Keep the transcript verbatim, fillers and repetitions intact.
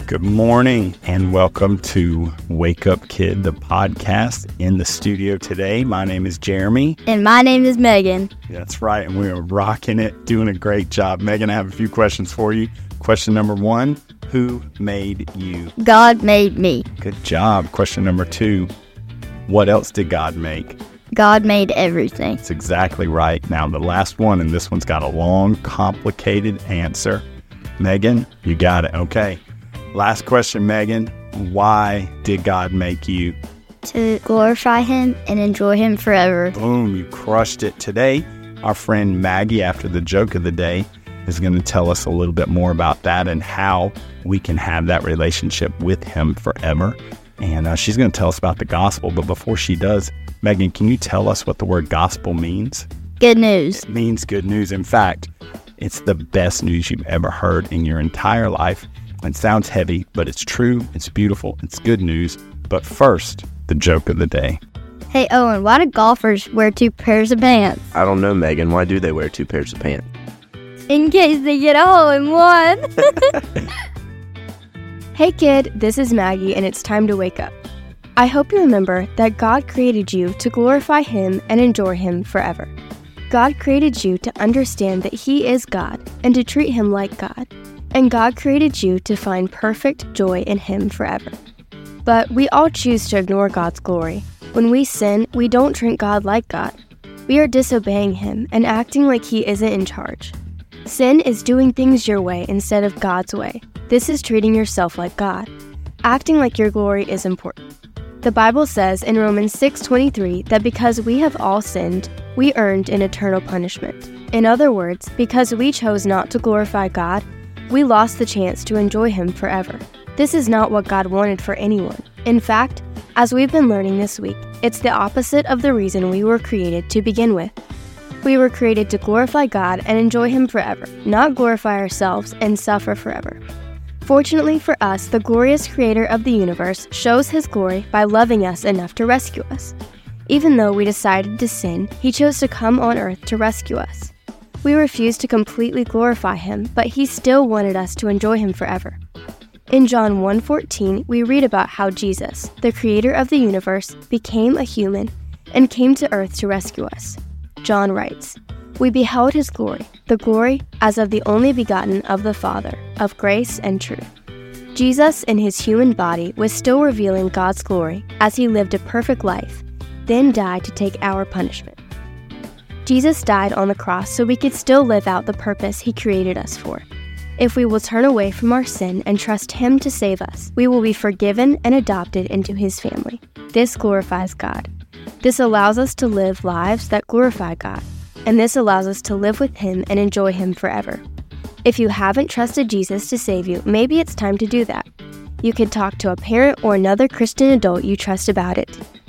Good morning and welcome to Wake Up Kid, the podcast. In the studio today, my name is Jeremy. And my name is Megan. That's right, and we are rocking it, doing a great job. Megan, I have a few questions for you. Question number one, who made you? God made me. Good job. Question number two, what else did God make? God made everything. That's exactly right. Now, the last one, and this one's got a long, complicated answer. Megan, you got it. Okay. Last question, Megan. Why did God make you? To glorify Him and enjoy Him forever. Boom, you crushed it. Today, our friend Maggie, after the joke of the day, is going to tell us a little bit more about that and how we can have that relationship with Him forever. And uh, she's going to tell us about the gospel. But before she does, Megan, can you tell us what the word gospel means? Good news. It means good news. In fact, it's the best news you've ever heard in your entire life. It sounds heavy, but it's true, it's beautiful, it's good news. But first, the joke of the day. Hey, Owen, why do golfers wear two pairs of pants? I don't know, Megan. Why do they wear two pairs of pants? In case they get a hole in one. Hey, kid, this is Maggie, and it's time to wake up. I hope you remember that God created you to glorify Him and enjoy Him forever. God created you to understand that He is God and to treat Him like God. And God created you to find perfect joy in Him forever. But we all choose to ignore God's glory. When we sin, we don't treat God like God. We are disobeying Him and acting like He isn't in charge. Sin is doing things your way instead of God's way. This is treating yourself like God, acting like your glory is important. The Bible says in Romans six twenty-three that because we have all sinned, we earned an eternal punishment. In other words, because we chose not to glorify God, we lost the chance to enjoy Him forever. This is not what God wanted for anyone. In fact, as we've been learning this week, it's the opposite of the reason we were created to begin with. We were created to glorify God and enjoy Him forever, not glorify ourselves and suffer forever. Fortunately for us, the glorious Creator of the universe shows His glory by loving us enough to rescue us. Even though we decided to sin, He chose to come on earth to rescue us. We refused to completely glorify Him, but He still wanted us to enjoy Him forever. In John one fourteen, we read about how Jesus, the Creator of the universe, became a human and came to earth to rescue us. John writes, "We beheld His glory, the glory as of the only begotten of the Father, of grace and truth." Jesus in His human body was still revealing God's glory as He lived a perfect life, then died to take our punishment. Jesus died on the cross so we could still live out the purpose He created us for. If we will turn away from our sin and trust Him to save us, we will be forgiven and adopted into His family. This glorifies God. This allows us to live lives that glorify God, and this allows us to live with Him and enjoy Him forever. If you haven't trusted Jesus to save you, maybe it's time to do that. You could talk to a parent or another Christian adult you trust about it.